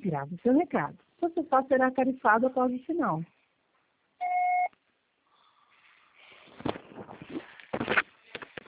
Grave seu recado. Você só será tarifado após o sinal.